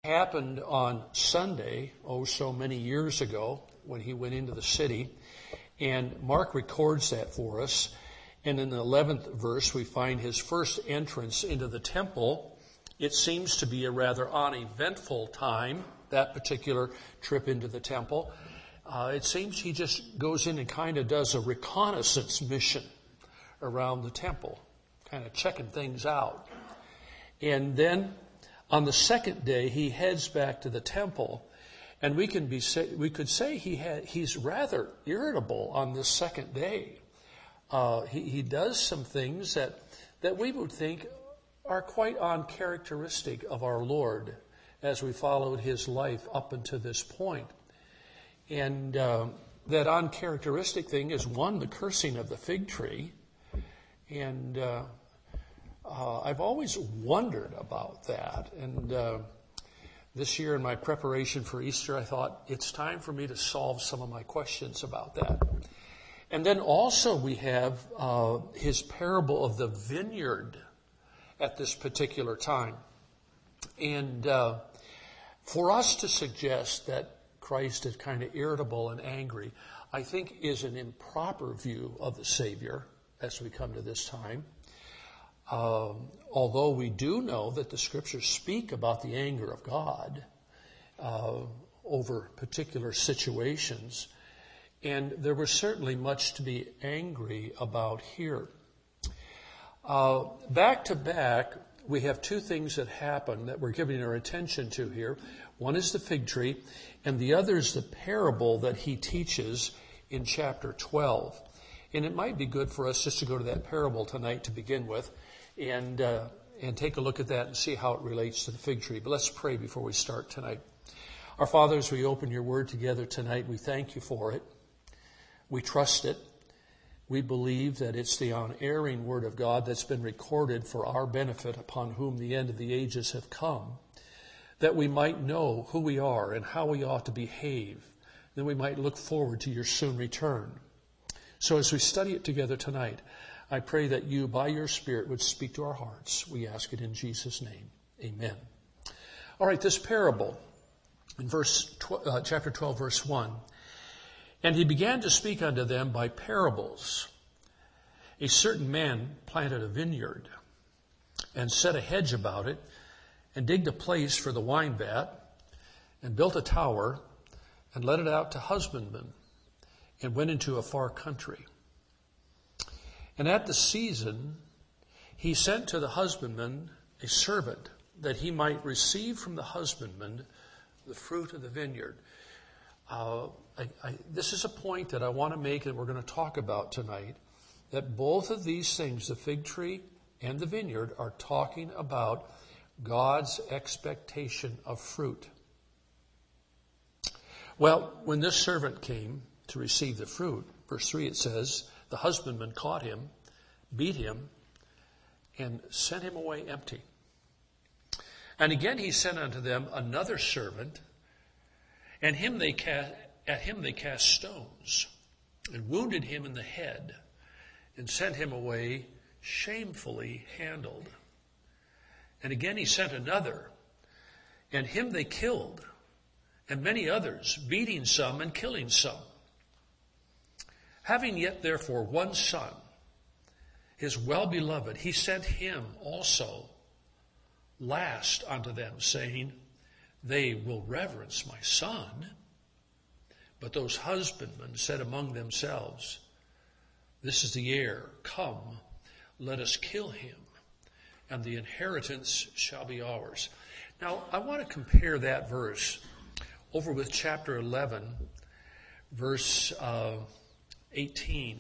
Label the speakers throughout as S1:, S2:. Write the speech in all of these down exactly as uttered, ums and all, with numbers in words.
S1: happened on Sunday, oh so many years ago, when he went into the city. And Mark records that for us. And in the eleventh verse, we find his first entrance into the temple. It seems to be a rather uneventful time, that particular trip into the temple. Uh, it seems he just goes in and kind of does a reconnaissance mission around the temple, kind of checking things out. And then on the second day, he heads back to the temple. And we can be say, we could say he had, he's rather irritable on this second day. Uh, he, he does some things that, that we would think are quite uncharacteristic of our Lord as we followed his life up until this point. And uh, that uncharacteristic thing is, one, the cursing of the fig tree. And uh, uh, I've always wondered about that. And uh, this year in my preparation for Easter, I thought it's time for me to solve some of my questions about that. And then also we have uh, his parable of the vineyard at this particular time. And uh, for us to suggest that Christ is kind of irritable and angry, I think is an improper view of the Savior as we come to this time. Um, although we do know that the Scriptures speak about the anger of God uh, over particular situations, and there was certainly much to be angry about here. Uh, back to back, we have two things that happen that we're giving our attention to here. One is the fig tree, and the other is the parable that he teaches in chapter twelve. And it might be good for us just to go to that parable tonight to begin with, and uh, and take a look at that and see how it relates to the fig tree. But let's pray before we start tonight. Our Father, as we open your word together tonight, we thank you for it. We trust it. We believe that it's the unerring word of God that's been recorded for our benefit, upon whom the end of the ages have come, that we might know who we are and how we ought to behave, that we might look forward to your soon return. So as we study it together tonight, I pray that you, by your Spirit, would speak to our hearts. We ask it in Jesus' name. Amen. All right, this parable in verse tw- uh, chapter twelve, verse one. And he began to speak unto them by parables. A certain man planted a vineyard and set a hedge about it and digged a place for the wine vat and built a tower and let it out to husbandmen and went into a far country. And at the season, he sent to the husbandman a servant that he might receive from the husbandman the fruit of the vineyard. Uh, I, I, this is a point that I want to make that we're going to talk about tonight, that both of these things, the fig tree and the vineyard, are talking about God's expectation of fruit. Well, when this servant came to receive the fruit, verse three, it says, the husbandman caught him, beat him, and sent him away empty. And again he sent unto them another servant, and him they cast, at him they cast stones, and wounded him in the head, and sent him away shamefully handled. And again he sent another, and him they killed, and many others, beating some and killing some. Having yet therefore one son, his well-beloved, he sent him also last unto them, saying, they will reverence my son. But those husbandmen said among themselves, this is the heir. Come, let us kill him, and the inheritance shall be ours. Now, I want to compare that verse over with chapter eleven, verse uh, eighteen.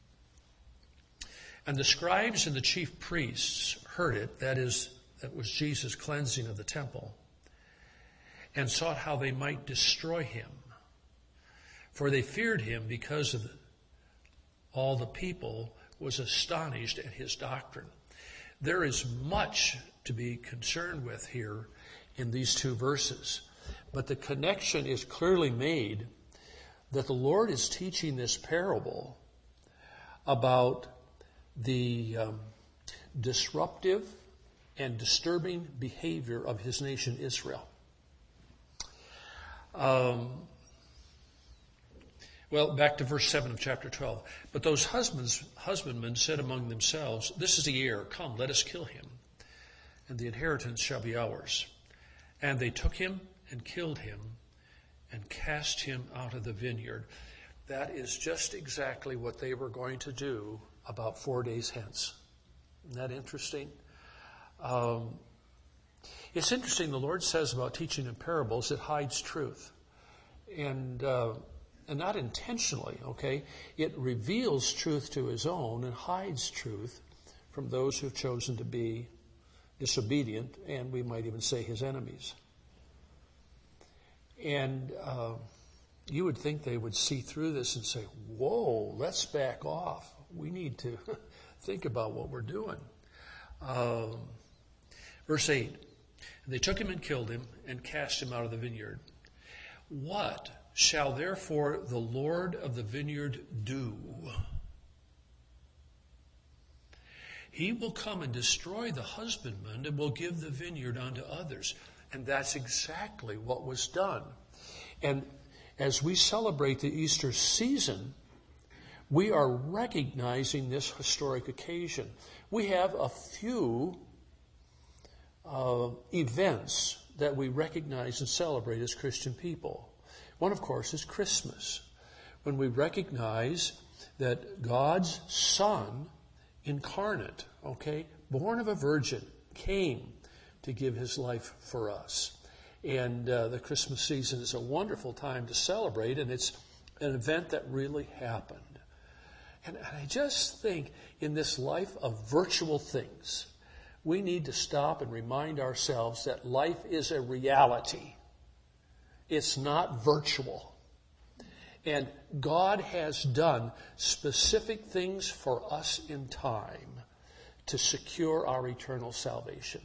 S1: And the scribes and the chief priests heard it, that is, that was Jesus' cleansing of the temple, and sought how they might destroy him. For they feared him because of all the people was astonished at his doctrine. There is much to be concerned with here in these two verses. But the connection is clearly made that the Lord is teaching this parable about the um, disruptive and disturbing behavior of his nation Israel. Um, well, back to verse seven of chapter twelve. But those husbands, husbandmen said among themselves, "This is the heir. Come, let us kill him, and the inheritance shall be ours." And they took him and killed him and cast him out of the vineyard. That is just exactly what they were going to do about four days hence. Isn't that interesting? Um, it's interesting, the Lord says about teaching in parables, it hides truth. And, uh, and not intentionally, okay? It reveals truth to his own and hides truth from those who have chosen to be disobedient, and we might even say his enemies. And uh, you would think they would see through this and say, whoa, let's back off. We need to think about what we're doing. Um, verse eight, they took him and killed him and cast him out of the vineyard. What shall therefore the Lord of the vineyard do? He will come and destroy the husbandman and will give the vineyard unto others. And that's exactly what was done. And as we celebrate the Easter season, we are recognizing this historic occasion. We have a few uh, events that we recognize and celebrate as Christian people. One, of course, is Christmas, when we recognize that God's Son, incarnate, okay, born of a virgin, came to give his life for us. And uh, the Christmas season is a wonderful time to celebrate, and it's an event that really happened. And, and I just think in this life of virtual things, we need to stop and remind ourselves that life is a reality. It's not virtual. And God has done specific things for us in time to secure our eternal salvation.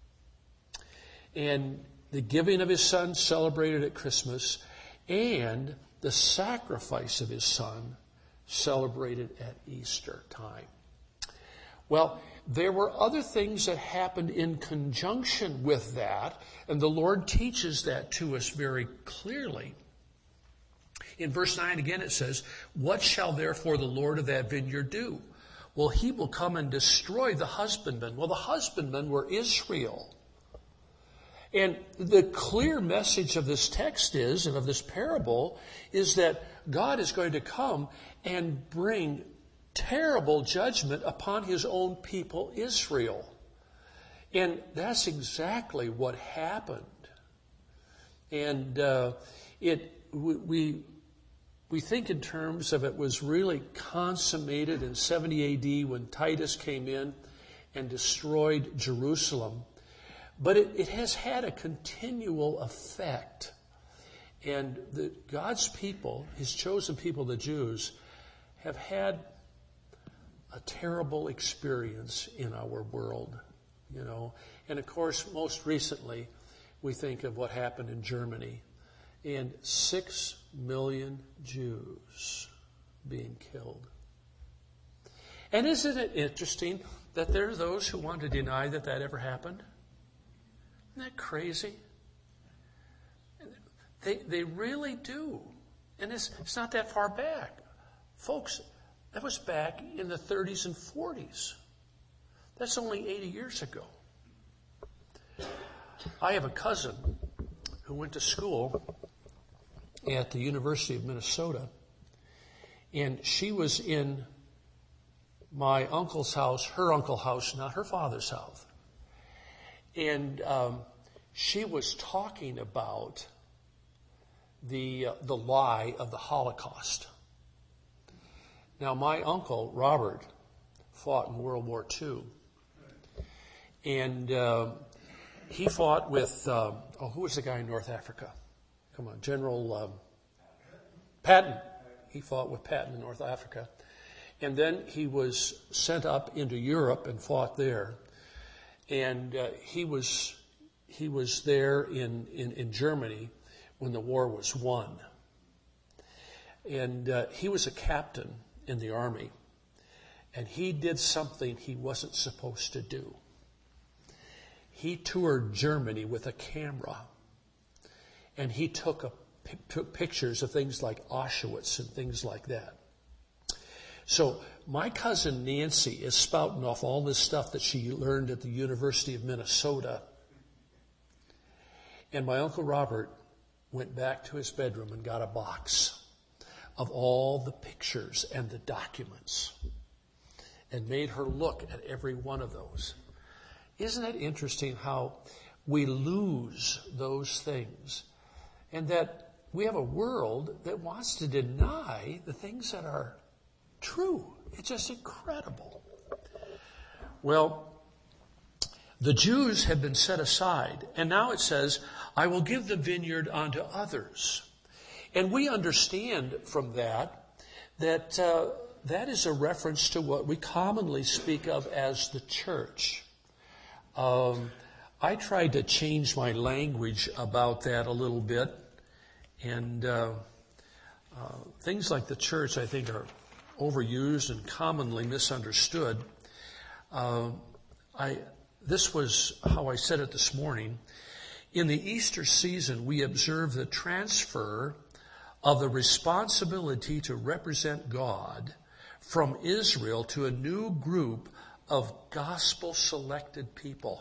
S1: And the giving of his Son celebrated at Christmas, and the sacrifice of his Son celebrated at Easter time. Well, there were other things that happened in conjunction with that, and the Lord teaches that to us very clearly. In verse nine again it says, "What shall therefore the Lord of that vineyard do? Well, he will come and destroy the husbandmen." Well, the husbandmen were Israel. And the clear message of this text is, and of this parable, is that God is going to come and bring terrible judgment upon his own people, Israel. And that's exactly what happened. And uh, it we we think in terms of it was really consummated in seventy A D when Titus came in and destroyed Jerusalem. But it, it has had a continual effect. And the, God's people, his chosen people, the Jews, have had a terrible experience in our world, you know. And of course, most recently, we think of what happened in Germany. And six million Jews being killed. And isn't it interesting that there are those who want to deny that that ever happened? Isn't that crazy? They they really do. And it's, it's not that far back. Folks, that was back in the thirties and forties. That's only eighty years ago. I have a cousin who went to school at the University of Minnesota, and she was in my uncle's house, her uncle's house, not her father's house. And um, she was talking about the uh, the lie of the Holocaust. Now, my uncle, Robert, fought in World War Two. And uh, he fought with, uh, oh, who was the guy in North Africa? Come on, General um, Patton. He fought with Patton in North Africa. And then he was sent up into Europe and fought there. And uh, he was he was there in, in, in Germany when the war was won. And uh, he was a captain in the army. And he did something he wasn't supposed to do. He toured Germany with a camera. And he took a p- took pictures of things like Auschwitz and things like that. So my cousin Nancy is spouting off all this stuff that she learned at the University of Minnesota. And my Uncle Robert went back to his bedroom and got a box of all the pictures and the documents and made her look at every one of those. Isn't it interesting how we lose those things, and that we have a world that wants to deny the things that are true? It's just incredible. Well, the Jews have been set aside, and now it says, I will give the vineyard unto others. And we understand from that that uh, that is a reference to what we commonly speak of as the church. Um, I tried to change my language about that a little bit, and uh, uh, things like the church, I think, are overused and commonly misunderstood. Uh, I this was how I said it this morning. In the Easter season, we observe the transfer of the responsibility to represent God from Israel to a new group of gospel-selected people.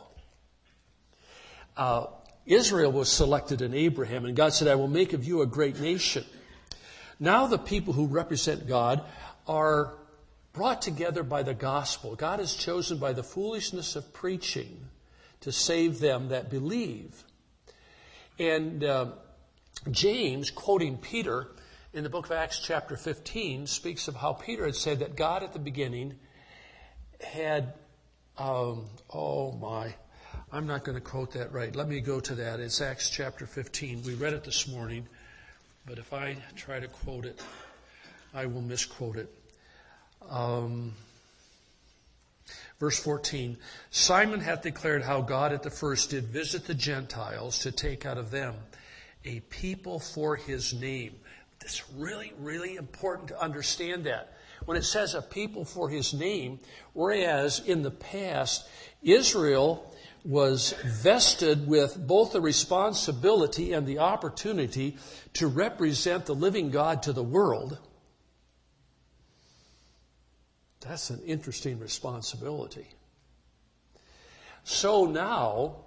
S1: Uh, Israel was selected in Abraham, and God said, I will make of you a great nation. Now the people who represent God are brought together by the gospel. God is chosen by the foolishness of preaching to save them that believe. And uh, James, quoting Peter in the book of Acts chapter fifteen, speaks of how Peter had said that God at the beginning had, um, oh my, I'm not going to quote that right. Let me go to that. It's Acts chapter fifteen. We read it this morning, but if I try to quote it, I will misquote it. Um, verse fourteen, Simon hath declared how God at the first did visit the Gentiles to take out of them a people for his name. It's really, really important to understand that. When it says a people for his name, whereas in the past, Israel was vested with both the responsibility and the opportunity to represent the living God to the world. That's an interesting responsibility. So now,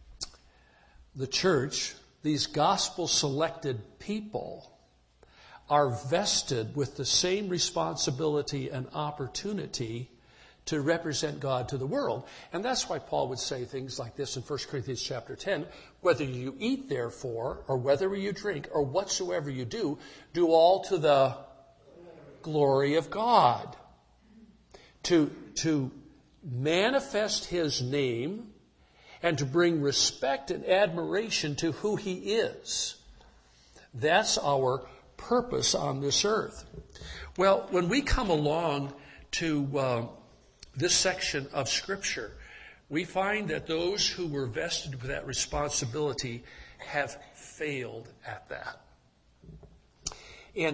S1: the church, these gospel-selected people, are vested with the same responsibility and opportunity to represent God to the world. And that's why Paul would say things like this in First Corinthians chapter ten, whether you eat therefore, or whether you drink, or whatsoever you do, do all to the glory of God. To, to manifest his name and to bring respect and admiration to who he is. That's our purpose on this earth. Well, when we come along to uh, this section of Scripture, we find that those who were vested with that responsibility have failed at that. And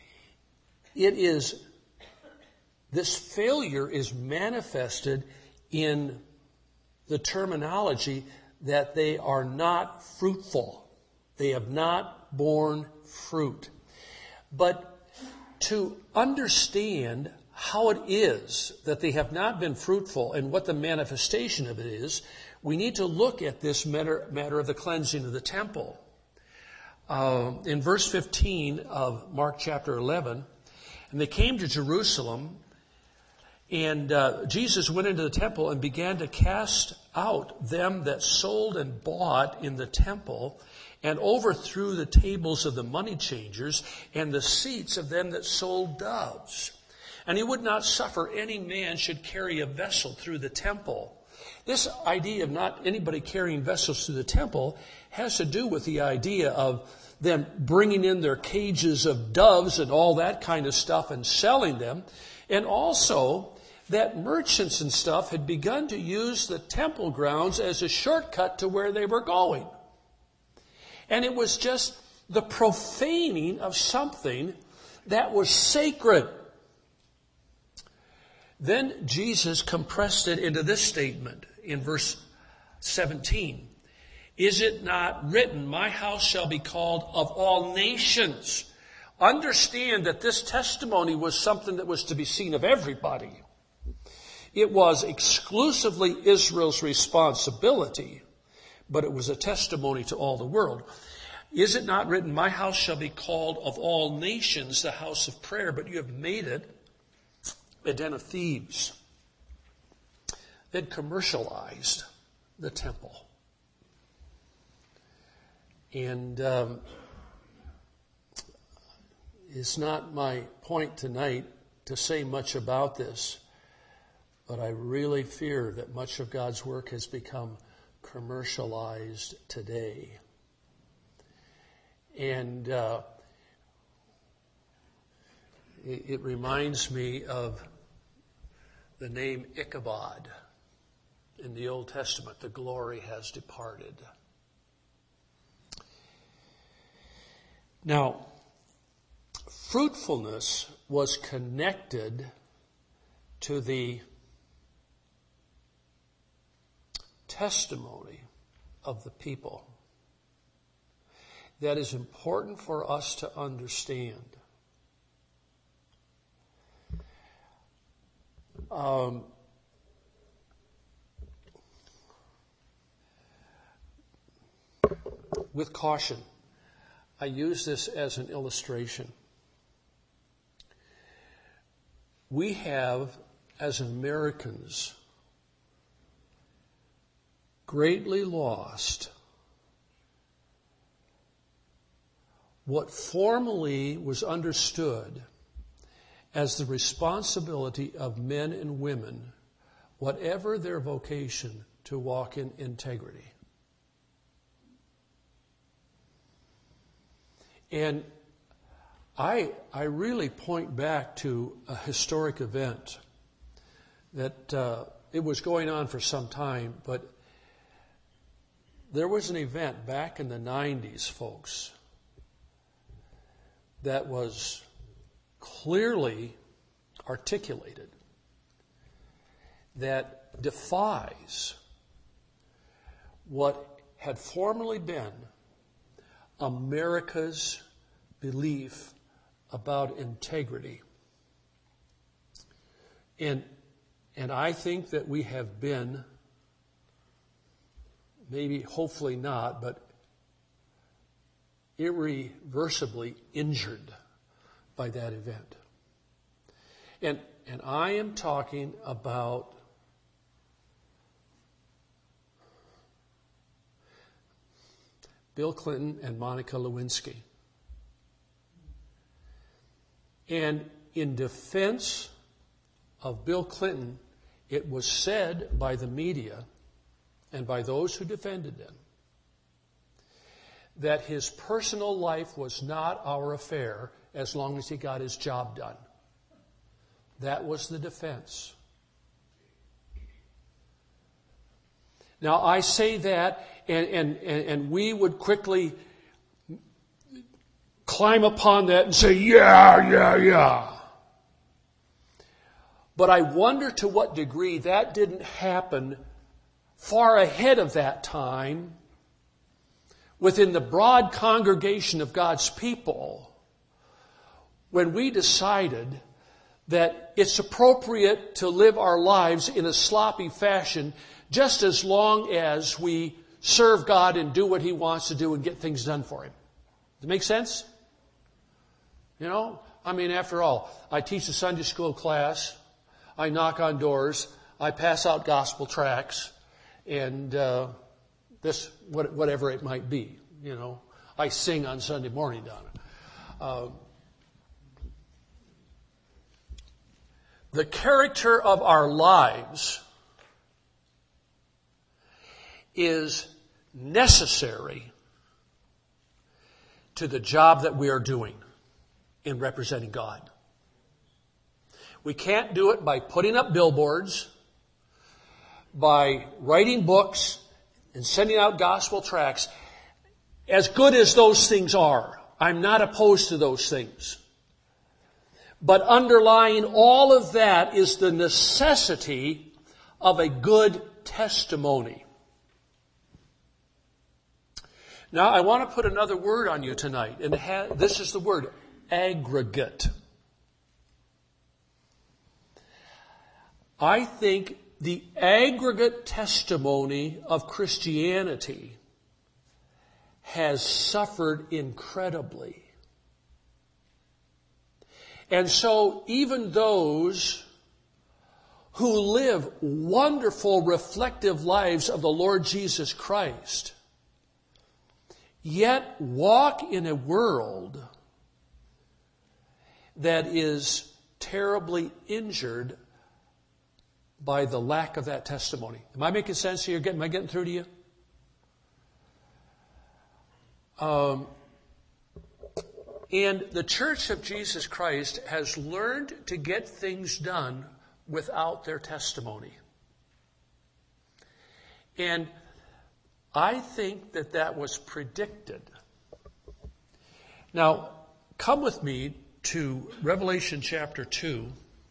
S1: it is, this failure is manifested in the terminology that they are not fruitful. They have not borne fruit. But to understand how it is that they have not been fruitful and what the manifestation of it is, we need to look at this matter, matter of the cleansing of the temple. Uh, in verse fifteen of Mark chapter eleven, and they came to Jerusalem, and uh, Jesus went into the temple and began to cast out them that sold and bought in the temple, and overthrew the tables of the money changers and the seats of them that sold doves. And he would not suffer any man should carry a vessel through the temple. This idea of not anybody carrying vessels through the temple has to do with the idea of them bringing in their cages of doves and all that kind of stuff and selling them. And also that merchants and stuff had begun to use the temple grounds as a shortcut to where they were going. And it was just the profaning of something that was sacred. Then Jesus compressed it into this statement in verse seventeen. Is it not written, my house shall be called of all nations? Understand that this testimony was something that was to be seen of everybody. It was exclusively Israel's responsibility, but it was a testimony to all the world. Is it not written, my house shall be called of all nations the house of prayer, but you have made it a den of thieves. They'd commercialized the temple. And um, it's not my point tonight to say much about this, but I really fear that much of God's work has become commercialized today. And uh, it, it reminds me of the name Ichabod in the Old Testament. The glory has departed. Now, fruitfulness was connected to the testimony of the people. That is important for us to understand. Um, with caution, I use this as an illustration. We have, as Americans, greatly lost what formerly was understood as the responsibility of men and women, whatever their vocation, to walk in integrity. And I, I really point back to a historic event that uh, it was going on for some time, but there was an event back in the nineties, folks, that was clearly articulated that defies what had formerly been America's belief about integrity. And, and I think that we have been, maybe hopefully not, but irreversibly injured by that event. And, and I am talking about Bill Clinton and Monica Lewinsky. And in defense of Bill Clinton, it was said by the media and by those who defended him that his personal life was not our affair as long as he got his job done. That was the defense. Now, I say that, and, and, and we would quickly climb upon that and say, yeah, yeah, yeah. But I wonder to what degree that didn't happen far ahead of that time within the broad congregation of God's people when we decided that it's appropriate to live our lives in a sloppy fashion just as long as we serve God and do what He wants to do and get things done for Him. Does it make sense? You know, I mean, after all, I teach a Sunday school class, I knock on doors, I pass out gospel tracts, and uh, this, whatever it might be, you know. I sing on Sunday morning, Donna. Uh, the character of our lives is necessary to the job that we are doing in representing God. We can't do it by putting up billboards, by writing books, and sending out gospel tracts. As good as those things are, I'm not opposed to those things. But underlying all of that is the necessity of a good testimony. Now, I want to put another word on you tonight, and it ha- this is the word, aggregate. I think the aggregate testimony of Christianity has suffered incredibly. And so even those who live wonderful, reflective lives of the Lord Jesus Christ, yet walk in a world that is terribly injured by the lack of that testimony. Am I making sense here? Am I getting through to you? Um, and the Church of Jesus Christ has learned to get things done without their testimony. And I think that that was predicted. Now, come with me to Revelation chapter two.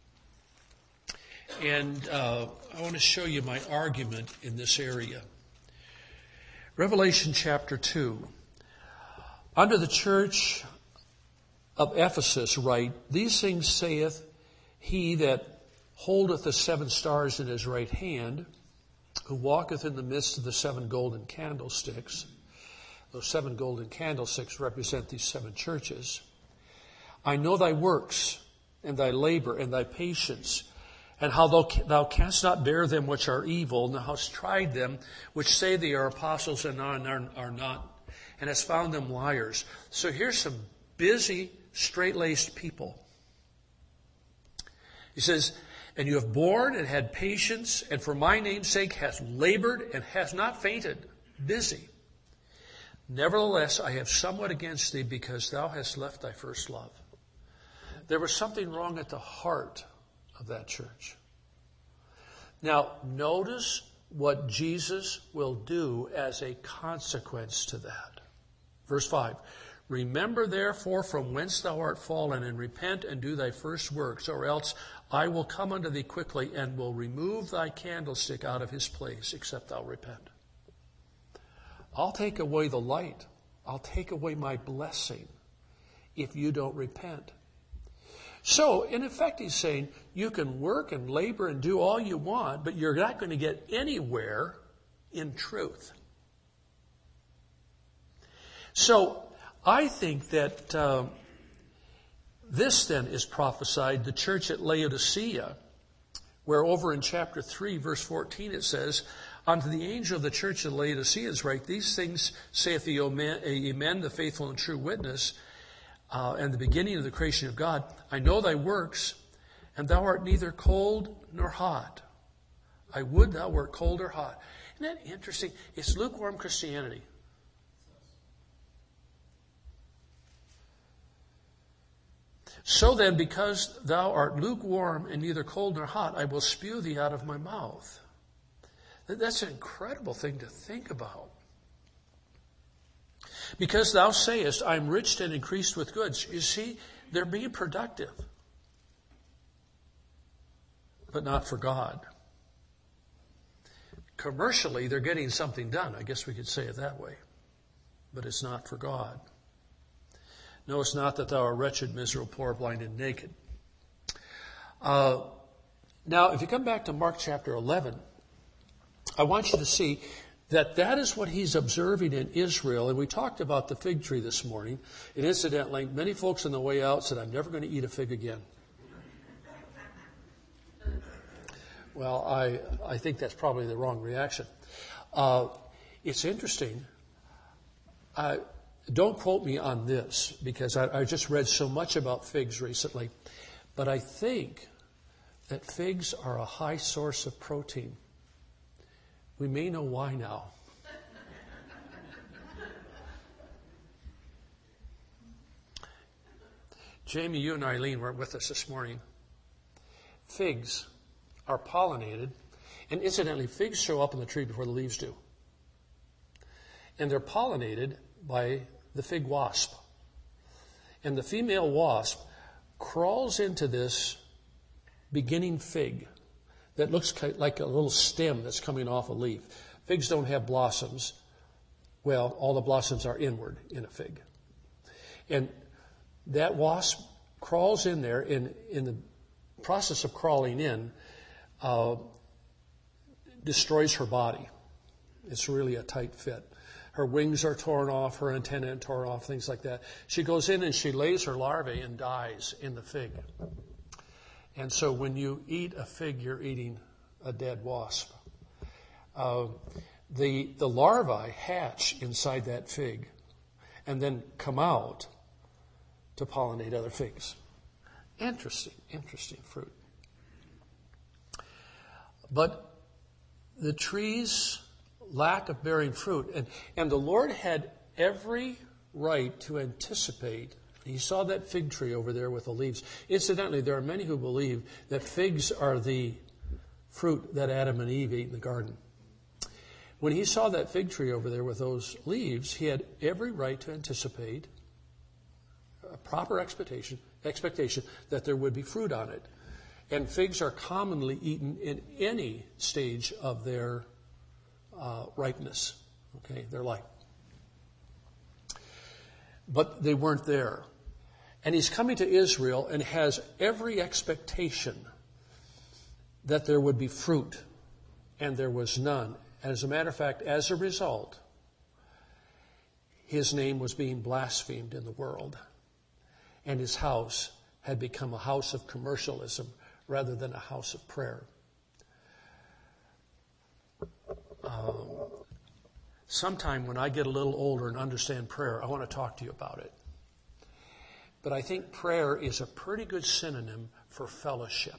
S1: And uh, I want to show you my argument in this area. Revelation chapter two. Unto the church of Ephesus write, These things saith he that holdeth the seven stars in his right hand, who walketh in the midst of the seven golden candlesticks. Those seven golden candlesticks represent these seven churches. I know thy works, and thy labor, and thy patience, and how thou, thou canst not bear them which are evil, and thou hast tried them which say they are apostles and are, are, are not, and hast found them liars. So here's some busy, straight-laced people. He says, And you have borne and had patience, and for my name's sake hast labored and hast not fainted. Busy. Nevertheless, I have somewhat against thee, because thou hast left thy first love. There was something wrong at the heart of that church. Now, notice what Jesus will do as a consequence to that. Verse five. Remember therefore from whence thou art fallen, and repent and do thy first works, or else I will come unto thee quickly and will remove thy candlestick out of his place, except thou repent. I'll take away the light. I'll take away my blessing if you don't repent. So, in effect, he's saying you can work and labor and do all you want, but you're not going to get anywhere in truth. So, I think that uh, this then is prophesied, the church at Laodicea, where over in chapter three, verse fourteen, it says, Unto the angel of the church of Laodicea is write, These things saith the Amen, the faithful and true witness, uh, and the beginning of the creation of God. I know thy works, and thou art neither cold nor hot. I would thou wert cold or hot. Isn't that interesting? It's lukewarm Christianity. So then, because thou art lukewarm and neither cold nor hot, I will spew thee out of my mouth. That's an incredible thing to think about. Because thou sayest, I am rich and increased with goods. You see, they're being productive, but not for God. Commercially, they're getting something done. I guess we could say it that way. But it's not for God. No, it's not that thou art wretched, miserable, poor, blind, and naked. Uh, now, if you come back to Mark chapter eleven, I want you to see that that is what he's observing in Israel. And we talked about the fig tree this morning. And incidentally, many folks on the way out said, I'm never going to eat a fig again. Well, I, I think that's probably the wrong reaction. Uh, it's interesting. I, don't quote me on this, because I, I just read so much about figs recently. But I think that figs are a high source of protein. We may know why now. Jamie, you and Eileen were with us this morning. Figs are pollinated, and incidentally, figs show up on the tree before the leaves do. And they're pollinated by the fig wasp. And the female wasp crawls into this beginning fig that looks like a little stem that's coming off a leaf. Figs don't have blossoms. Well, all the blossoms are inward in a fig. And that wasp crawls in there, and in the process of crawling in, uh, destroys her body. It's really a tight fit. Her wings are torn off, her antennae are torn off, things like that. She goes in and she lays her larvae and dies in the fig. And so when you eat a fig, you're eating a dead wasp. Uh, the, the larvae hatch inside that fig and then come out to pollinate other figs. Interesting, interesting fruit. But the tree's lack of bearing fruit, and, and the Lord had every right to anticipate. He saw that fig tree over there with the leaves. Incidentally, there are many who believe that figs are the fruit that Adam and Eve ate in the garden. When he saw that fig tree over there with those leaves, he had every right to anticipate a proper expectation, expectation that there would be fruit on it. And figs are commonly eaten in any stage of their uh, ripeness, okay, their life. But they weren't there. And he's coming to Israel and has every expectation that there would be fruit, and there was none. And as a matter of fact, as a result, his name was being blasphemed in the world, and his house had become a house of commercialism rather than a house of prayer. Um, sometime when I get a little older and understand prayer, I want to talk to you about it. But I think prayer is a pretty good synonym for fellowship.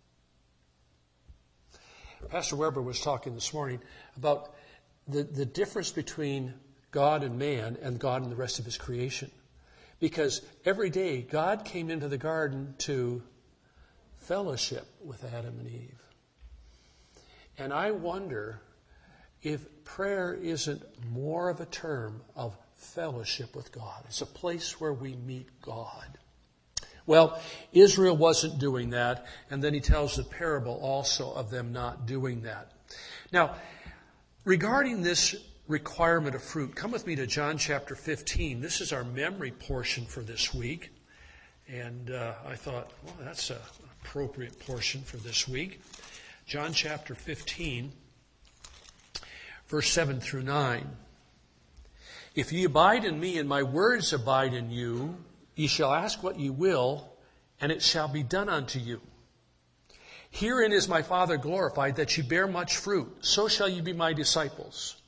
S1: Pastor Weber was talking this morning about the, the difference between God and man and God and the rest of his creation. Because every day God came into the garden to fellowship with Adam and Eve. And I wonder if prayer isn't more of a term of fellowship with God. It's a place where we meet God. Well, Israel wasn't doing that, and then he tells the parable also of them not doing that. Now, regarding this requirement of fruit, come with me to John chapter fifteen. This is our memory portion for this week. And uh, I thought, well, that's an appropriate portion for this week. John chapter fifteen, verse seven through nine. If ye abide in me, and my words abide in you, ye shall ask what ye will, and it shall be done unto you. Herein is my Father glorified, that ye bear much fruit. So shall ye be my disciples.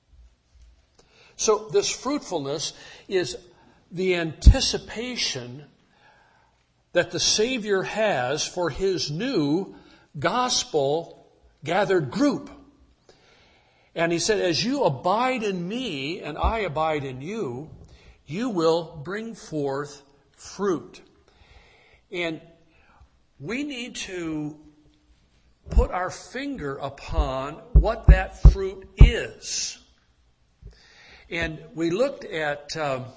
S1: So this fruitfulness is the anticipation that the Savior has for his new gospel-gathered group. And he said, as you abide in me and I abide in you, you will bring forth fruit. And we need to put our finger upon what that fruit is. And we looked at um,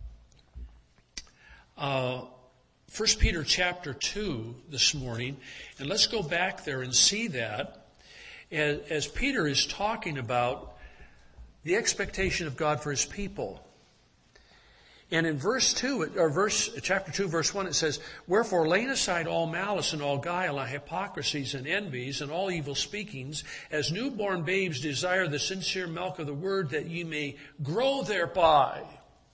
S1: uh, First Peter chapter two this morning, and let's go back there and see that as, as Peter is talking about the expectation of God for his people. And in verse two, or verse chapter two, verse one, it says, wherefore laying aside all malice and all guile and hypocrisies and envies and all evil speakings, as newborn babes desire the sincere milk of the word, that ye may grow thereby.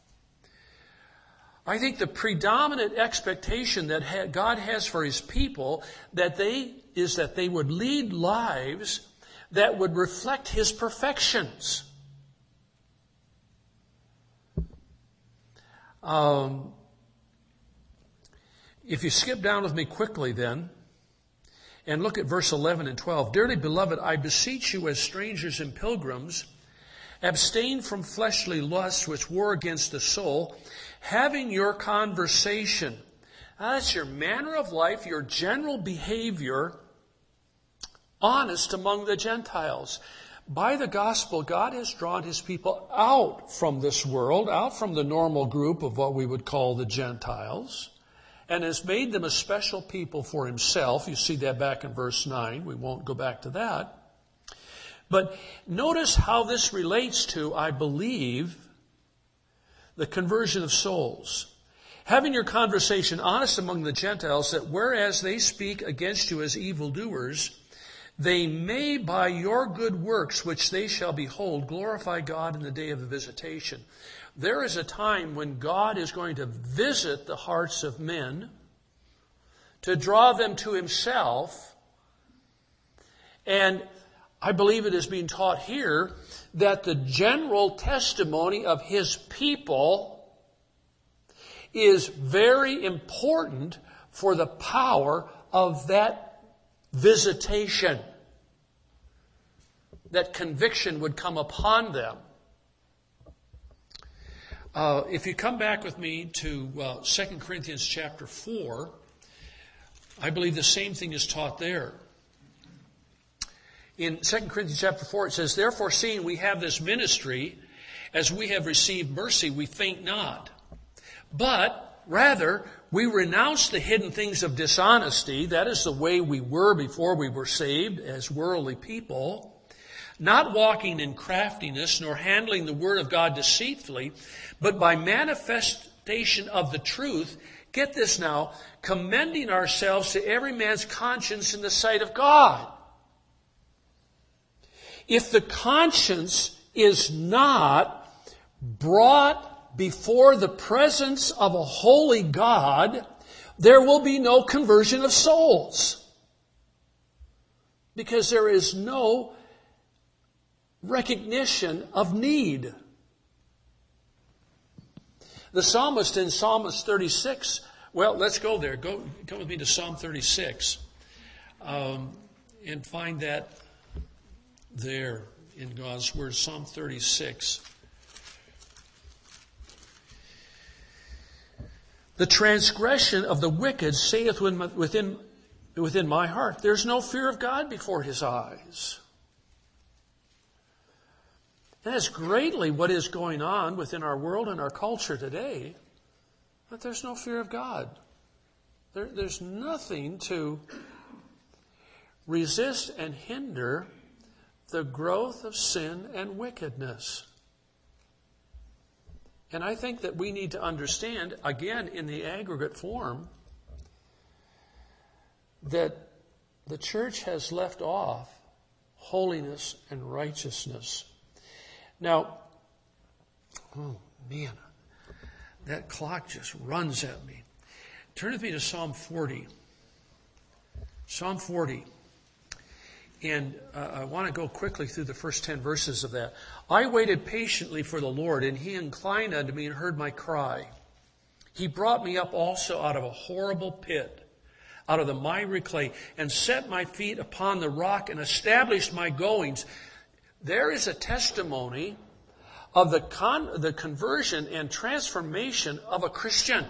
S1: I think the predominant expectation that God has for his people that they is that they would lead lives that would reflect his perfections. Um, if you skip down with me quickly then, and look at verse eleven and twelve. Dearly beloved, I beseech you as strangers and pilgrims, abstain from fleshly lusts which war against the soul, having your conversation. Now, that's your manner of life, your general behavior, honest among the Gentiles. By the gospel, God has drawn his people out from this world, out from the normal group of what we would call the Gentiles, and has made them a special people for himself. You see that back in verse nine. We won't go back to that. But notice how this relates to, I believe, the conversion of souls. Having your conversation honest among the Gentiles, that whereas they speak against you as evildoers, they may by your good works, which they shall behold, glorify God in the day of the visitation. There is a time when God is going to visit the hearts of men to draw them to himself. And I believe it is being taught here that the general testimony of his people is very important for the power of that visitation. That conviction would come upon them. Uh, if you come back with me to uh, Second Corinthians chapter four, I believe the same thing is taught there. In Second Corinthians chapter four, it says, "Therefore, seeing we have this ministry, as we have received mercy, we faint not. But rather, we renounce the hidden things of dishonesty," that is the way we were before we were saved as worldly people, "not walking in craftiness, nor handling the word of God deceitfully, but by manifestation of the truth," get this now, "commending ourselves to every man's conscience in the sight of God." If the conscience is not brought before the presence of a holy God, there will be no conversion of souls. Because there is no recognition of need. The psalmist in Psalm thirty-six, well, let's go there. Go, come with me to Psalm thirty-six um, and find that there in God's Word. Psalm thirty-six. "The transgression of the wicked saith within, within my heart, there's no fear of God before his eyes." And that's greatly what is going on within our world and our culture today. That there's no fear of God. There, there's nothing to resist and hinder the growth of sin and wickedness. And I think that we need to understand, again, in the aggregate form, that the church has left off holiness and righteousness. Now, oh man, that clock just runs at me. Turn with me to Psalm forty. Psalm forty. And uh, I want to go quickly through the first ten verses of that. "I waited patiently for the Lord, and he inclined unto me and heard my cry. He brought me up also out of a horrible pit, out of the miry clay, and set my feet upon the rock and established my goings." There is a testimony of the con- the conversion and transformation of a Christian.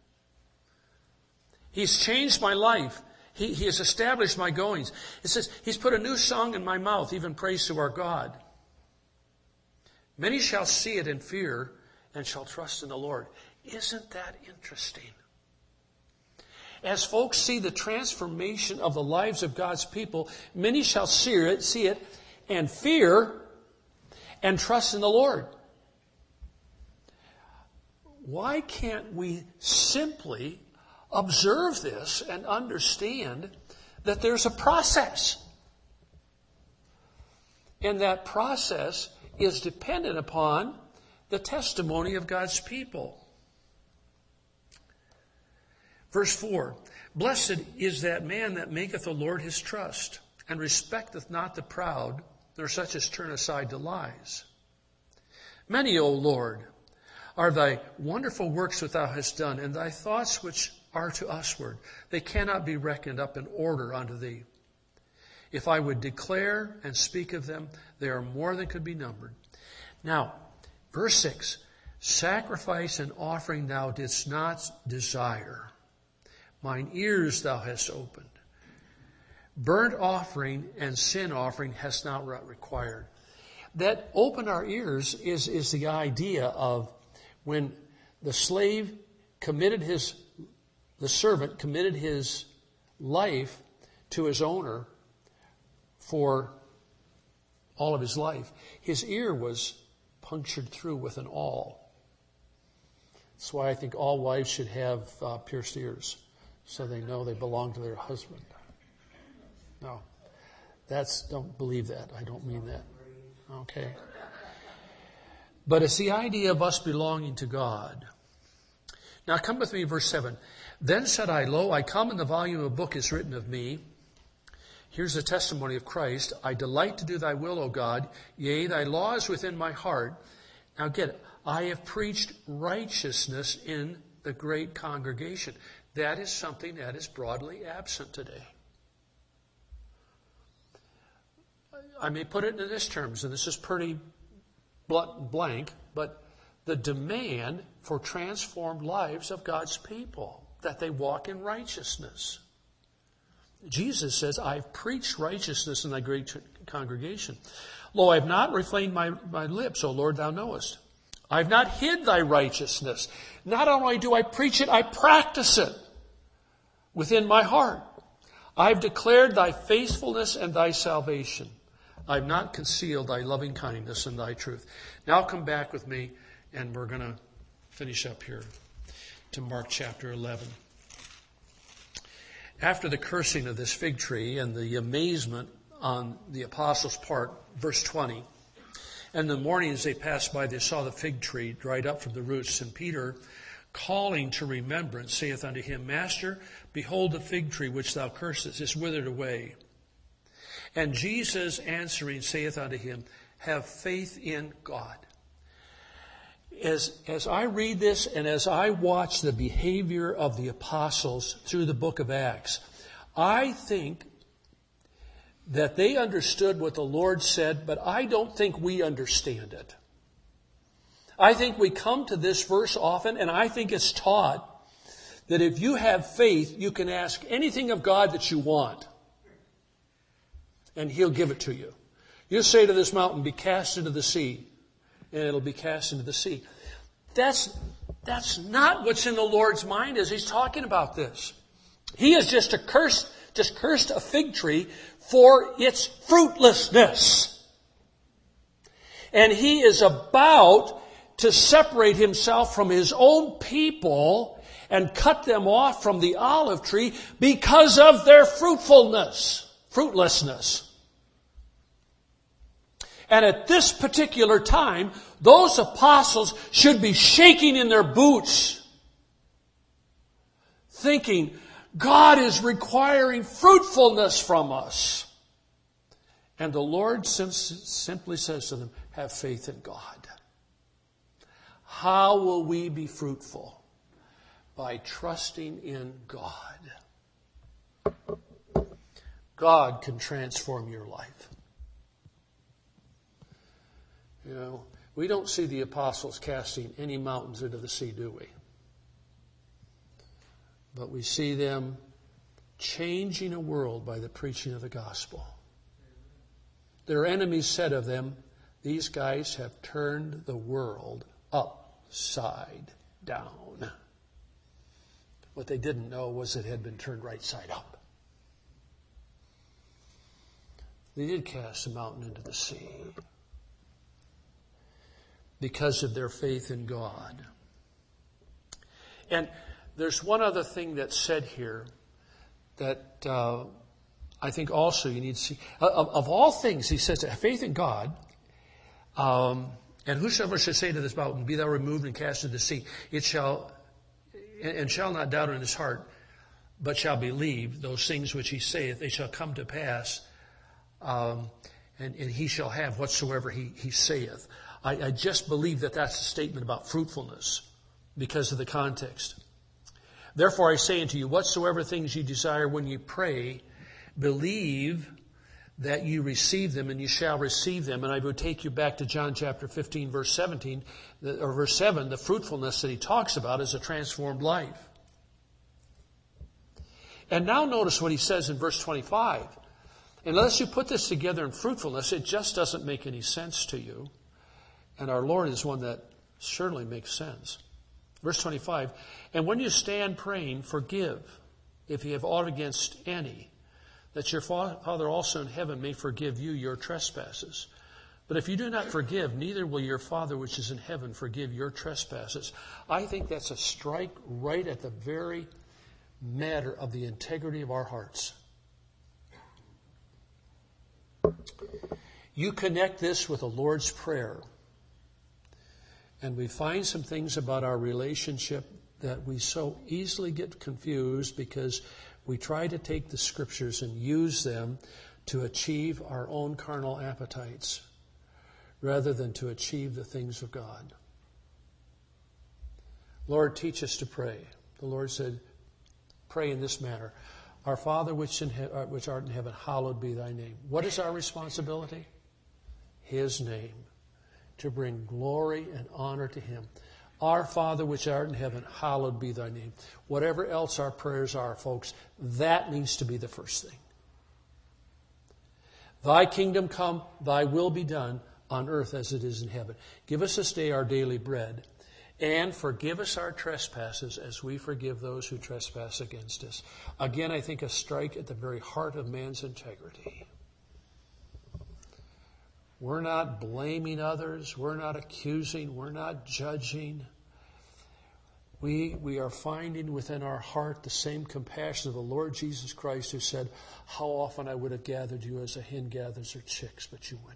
S1: He's changed my life. He, he has established my goings. It says, he's put a new song in my mouth, even praise to our God. "Many shall see it and fear and shall trust in the Lord." Isn't that interesting? As folks see the transformation of the lives of God's people, many shall see it, see it and fear and trust in the Lord. Why can't we simply observe this and understand that there's a process? And that process is dependent upon the testimony of God's people. Verse four, "Blessed is that man that maketh the Lord his trust, and respecteth not the proud, nor such as turn aside to lies. Many, O Lord, are thy wonderful works which thou hast done, and thy thoughts which are to usward. They cannot be reckoned up in order unto thee. If I would declare and speak of them, they are more than could be numbered." Now, verse six, "Sacrifice and offering thou didst not desire. Mine ears thou hast opened. Burnt offering and sin offering hast not required." That open our ears is, is the idea of when the slave committed his, the servant committed his life to his owner for all of his life. His ear was punctured through with an awl. That's why I think all wives should have uh, pierced ears, so they know they belong to their husband. No, that's, don't believe that. I don't mean that. Okay. But it's the idea of us belonging to God. Now come with me, verse seven. Then said I, Lo, I come, in the volume of a book is written of me. Here's the testimony of Christ. I delight to do thy will, O God. Yea, thy law is within my heart. Now get it. I have preached righteousness in the great congregation. That is something that is broadly absent today. I may put it in this terms, and this is pretty blunt and blank, but the demand for transformed lives of God's people, that they walk in righteousness. Jesus says, I've preached righteousness in thy great congregation. Lo, I have not refrained my, my lips, O Lord, thou knowest. I have not hid thy righteousness. Not only do I preach it, I practice it within my heart. I have declared thy faithfulness and thy salvation. I have not concealed thy loving kindness and thy truth. Now come back with me, and we're going to finish up here to Mark chapter eleven. After the cursing of this fig tree and the amazement on the apostles' part, verse twenty, and in the morning as they passed by, they saw the fig tree dried up from the roots. And Peter, calling to remembrance, saith unto him, Master, behold, the fig tree which thou cursest is withered away. And Jesus answering saith unto him, Have faith in God. As, as I read this and as I watch the behavior of the apostles through the book of Acts, I think that they understood what the Lord said, but I don't think we understand it. I think we come to this verse often, and I think it's taught that if you have faith, you can ask anything of God that you want, and He'll give it to you. You say to this mountain, be cast into the sea, and it'll be cast into the sea. That's, that's not what's in the Lord's mind as He's talking about this. He has just a cursed, just cursed a fig tree for its fruitlessness. And He is about to separate Himself from His own people and cut them off from the olive tree because of their fruitfulness, fruitlessness. And at this particular time, those apostles should be shaking in their boots, thinking, God is requiring fruitfulness from us. And the Lord sim- simply says to them, have faith in God. How will we be fruitful? By trusting in God. God can transform your life. You know, we don't see the apostles casting any mountains into the sea, do we? But we see them changing a world by the preaching of the gospel. Their enemies said of them, these guys have turned the world upside down. What they didn't know was it had been turned right side up. They did cast a mountain into the sea because of their faith in God. And there's one other thing that's said here that uh, I think also you need to see. Of, of all things, he says, have faith in God, um, and whosoever shall say to this mountain, be thou removed and cast into the sea, it shall, and shall not doubt in his heart, but shall believe those things which he saith, they shall come to pass, um, and, and he shall have whatsoever he, he saith. I, I just believe that that's a statement about fruitfulness because of the context. Therefore I say unto you, whatsoever things you desire when you pray, believe that you receive them, and you shall receive them. And I would take you back to John chapter fifteen, verse seventeen, or verse seven, the fruitfulness that he talks about is a transformed life. And now notice what he says in verse twenty-five. Unless you put this together in fruitfulness, it just doesn't make any sense to you. And our Lord is one that certainly makes sense. Verse twenty-five, and when you stand praying, forgive if you have aught against any, that your Father also in heaven may forgive you your trespasses. But if you do not forgive, neither will your Father which is in heaven forgive your trespasses. I think that's a strike right at the very matter of the integrity of our hearts. You connect this with the Lord's Prayer, and we find some things about our relationship that we so easily get confused because we try to take the Scriptures and use them to achieve our own carnal appetites rather than to achieve the things of God. Lord, teach us to pray. The Lord said, pray in this manner. Our Father which, in he- which art in heaven, hallowed be thy name. What is our responsibility? His name. To bring glory and honor to him. Our Father which art in heaven, hallowed be thy name. Whatever else our prayers are, folks, that needs to be the first thing. Thy kingdom come, thy will be done on earth as it is in heaven. Give us this day our daily bread, and forgive us our trespasses as we forgive those who trespass against us. Again, I think a strike at the very heart of man's integrity. We're not blaming others. We're not accusing. We're not judging. We, we are finding within our heart the same compassion of the Lord Jesus Christ, who said, how often I would have gathered you as a hen gathers her chicks, but you would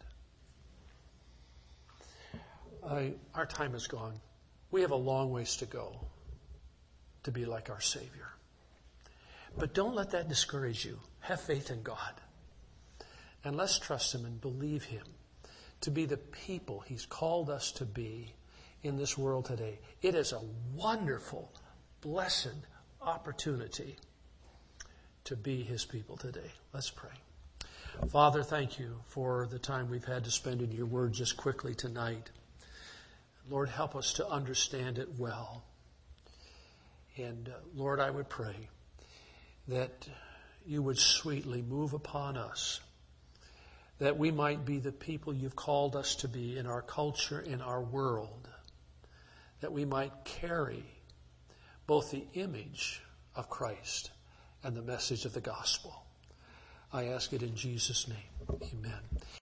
S1: not. I, our time is gone. We have a long ways to go to be like our Savior. But don't let that discourage you. Have faith in God. And let's trust him and believe him to be the people he's called us to be in this world today. It is a wonderful, blessed opportunity to be his people today. Let's pray. Father, thank you for the time we've had to spend in your word just quickly tonight. Lord, help us to understand it well. And uh, Lord, I would pray that you would sweetly move upon us, that we might be the people you've called us to be in our culture, in our world, that we might carry both the image of Christ and the message of the gospel. I ask it in Jesus' name. Amen.